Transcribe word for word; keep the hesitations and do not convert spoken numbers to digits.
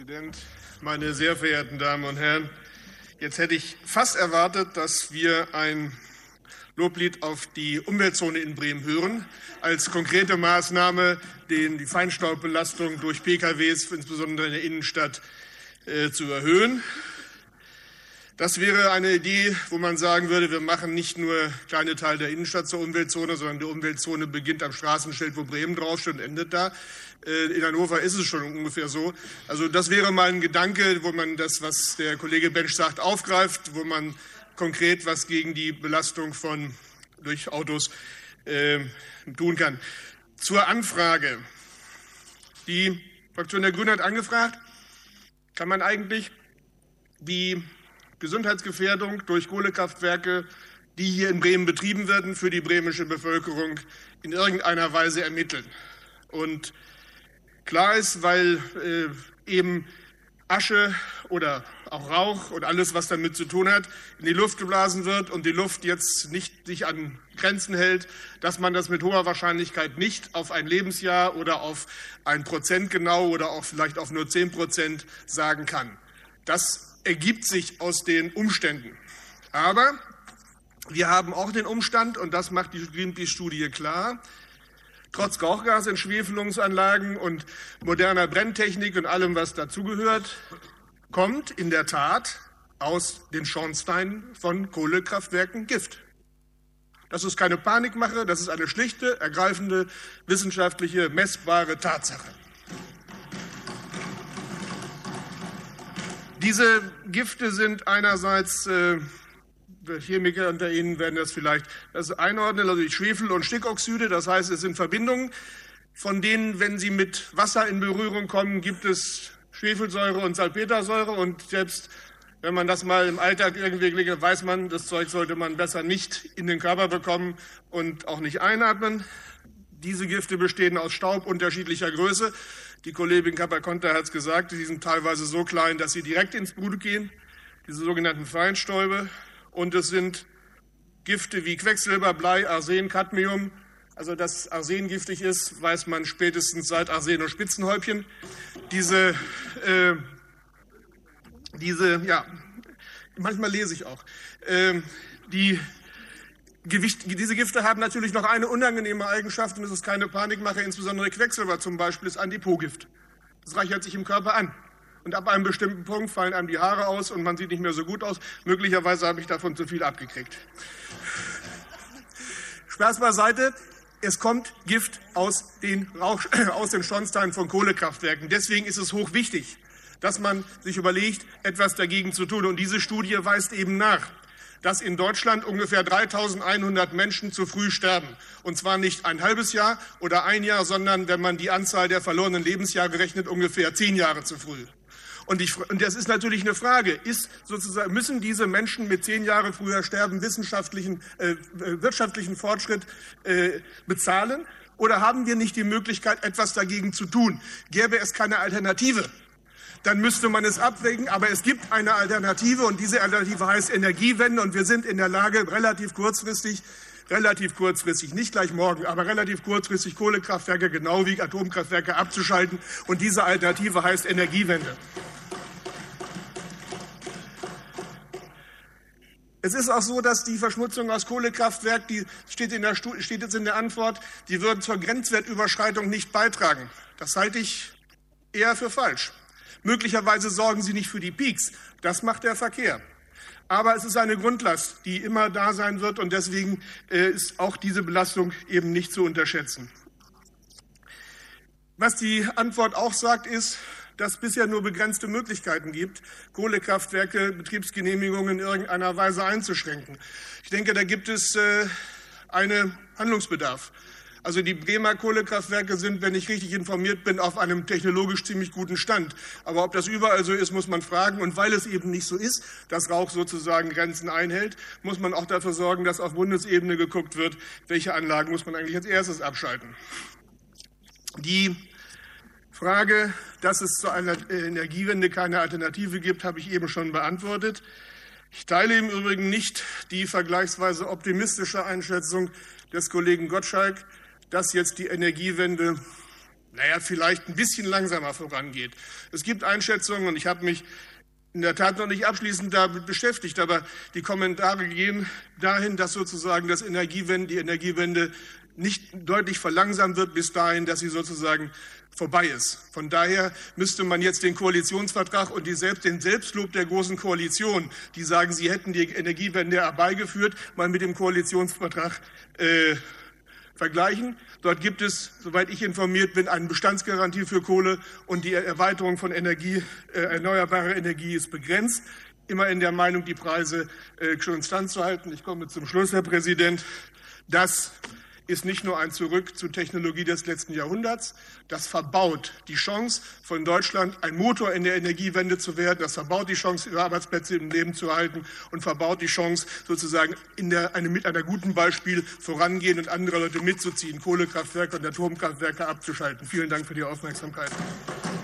Präsident, meine sehr verehrten Damen und Herren! Jetzt hätte ich fast erwartet, dass wir ein Loblied auf die Umweltzone in Bremen hören, als konkrete Maßnahme, den, die Feinstaubbelastung durch P K Ws, insbesondere in der Innenstadt, äh, zu erhöhen. Das wäre eine Idee, wo man sagen würde, wir machen nicht nur kleine Teile der Innenstadt zur Umweltzone, sondern die Umweltzone beginnt am Straßenschild, wo Bremen draufsteht, und endet da. In Hannover ist es schon ungefähr so. Also das wäre mal ein Gedanke, wo man das, was der Kollege Bensch sagt, aufgreift, wo man konkret was gegen die Belastung von durch Autos äh, tun kann. Zur Anfrage. Die Fraktion der Grünen hat angefragt, kann man eigentlich die Gesundheitsgefährdung durch Kohlekraftwerke, die hier in Bremen betrieben werden, für die bremische Bevölkerung in irgendeiner Weise ermitteln. Und klar ist, weil äh, eben Asche oder auch Rauch und alles, was damit zu tun hat, in die Luft geblasen wird und die Luft jetzt nicht sich an Grenzen hält, dass man das mit hoher Wahrscheinlichkeit nicht auf ein Lebensjahr oder auf ein Prozent genau oder auch vielleicht auf nur zehn Prozent sagen kann. Das ergibt sich aus den Umständen. Aber wir haben auch den Umstand, und das macht die Greenpeace-Studie klar, trotz Rauchgasentschwefelungsanlagen und moderner Brenntechnik und allem, was dazugehört, kommt in der Tat aus den Schornsteinen von Kohlekraftwerken Gift. Das ist keine Panikmache, das ist eine schlichte, ergreifende, wissenschaftliche, messbare Tatsache. Diese Gifte sind einerseits, äh, Chemiker unter Ihnen werden das vielleicht das einordnen, also die Schwefel- und Stickoxide, das heißt, es sind Verbindungen, von denen, wenn sie mit Wasser in Berührung kommen, gibt es Schwefelsäure und Salpetersäure, und selbst wenn man das mal im Alltag irgendwie legt, weiß man, das Zeug sollte man besser nicht in den Körper bekommen und auch nicht einatmen. Diese Gifte bestehen aus Staub unterschiedlicher Größe. Die Kollegin Cappaconta hat es gesagt, die sind teilweise so klein, dass sie direkt ins Blut gehen, diese sogenannten Feinstäube. Und es sind Gifte wie Quecksilber, Blei, Arsen, Cadmium. Also dass Arsen giftig ist, weiß man spätestens seit Arsen und Spitzenhäubchen. Diese, äh, diese, ja, manchmal lese ich auch, äh, die Gewicht, diese Gifte haben natürlich noch eine unangenehme Eigenschaft, und es ist keine Panikmache, insbesondere Quecksilber zum Beispiel ist Antipo-Gift. Das reichert sich im Körper an. Und ab einem bestimmten Punkt fallen einem die Haare aus und man sieht nicht mehr so gut aus. Möglicherweise habe ich davon zu viel abgekriegt. Spaß beiseite. Es kommt Gift aus den, Rauch, aus den Schornsteinen von Kohlekraftwerken. Deswegen ist es hochwichtig, dass man sich überlegt, etwas dagegen zu tun. Und diese Studie weist eben nach, dass in Deutschland ungefähr dreitausendeinhundert Menschen zu früh sterben. Und zwar nicht ein halbes Jahr oder ein Jahr, sondern, wenn man die Anzahl der verlorenen Lebensjahre rechnet, ungefähr zehn Jahre zu früh. Und, ich, und das ist natürlich eine Frage, ist sozusagen, müssen diese Menschen mit zehn Jahre früher sterben wissenschaftlichen, äh, wirtschaftlichen Fortschritt äh, bezahlen? Oder haben wir nicht die Möglichkeit, etwas dagegen zu tun? Gäbe es keine Alternative, dann müsste man es abwägen. Aber es gibt eine Alternative, und diese Alternative heißt Energiewende. Und wir sind in der Lage, relativ kurzfristig, relativ kurzfristig, nicht gleich morgen, aber relativ kurzfristig Kohlekraftwerke genau wie Atomkraftwerke abzuschalten. Und diese Alternative heißt Energiewende. Es ist auch so, dass die Verschmutzung aus Kohlekraftwerken, die steht, in der, steht jetzt in der Antwort, die würden zur Grenzwertüberschreitung nicht beitragen. Das halte ich eher für falsch. Möglicherweise sorgen sie nicht für die Peaks. Das macht der Verkehr. Aber es ist eine Grundlast, die immer da sein wird, und deswegen äh, ist auch diese Belastung eben nicht zu unterschätzen. Was die Antwort auch sagt, ist, dass es bisher nur begrenzte Möglichkeiten gibt, Kohlekraftwerke, Betriebsgenehmigungen in irgendeiner Weise einzuschränken. Ich denke, da gibt es äh, einen Handlungsbedarf. Also die Bremer Kohlekraftwerke sind, wenn ich richtig informiert bin, auf einem technologisch ziemlich guten Stand. Aber ob das überall so ist, muss man fragen. Und weil es eben nicht so ist, dass Rauch sozusagen Grenzen einhält, muss man auch dafür sorgen, dass auf Bundesebene geguckt wird, welche Anlagen muss man eigentlich als erstes abschalten. Die Frage, dass es zu einer Energiewende keine Alternative gibt, habe ich eben schon beantwortet. Ich teile im Übrigen nicht die vergleichsweise optimistische Einschätzung des Kollegen Gottschalk, dass jetzt die Energiewende naja, vielleicht ein bisschen langsamer vorangeht. Es gibt Einschätzungen, und ich habe mich in der Tat noch nicht abschließend damit beschäftigt, aber die Kommentare gehen dahin, dass sozusagen das Energiewende, die Energiewende nicht deutlich verlangsamt wird bis dahin, dass sie sozusagen vorbei ist. Von daher müsste man jetzt den Koalitionsvertrag und die Selbst, den Selbstlob der Großen Koalition, die sagen, sie hätten die Energiewende herbeigeführt, mal mit dem Koalitionsvertrag äh, vergleichen. Dort gibt es, soweit ich informiert bin, eine Bestandsgarantie für Kohle, und die Erweiterung von Energie, äh, erneuerbarer Energie ist begrenzt. Immer in der Meinung, die Preise äh, konstant zu halten. Ich komme zum Schluss, Herr Präsident. Das ist nicht nur ein Zurück zur Technologie des letzten Jahrhunderts. Das verbaut die Chance von Deutschland, ein Motor in der Energiewende zu werden. Das verbaut die Chance, Arbeitsplätze im Leben zu erhalten, und verbaut die Chance, sozusagen in der, eine, mit einer guten Beispiel vorangehen und andere Leute mitzuziehen, Kohlekraftwerke und Atomkraftwerke abzuschalten. Vielen Dank für die Aufmerksamkeit.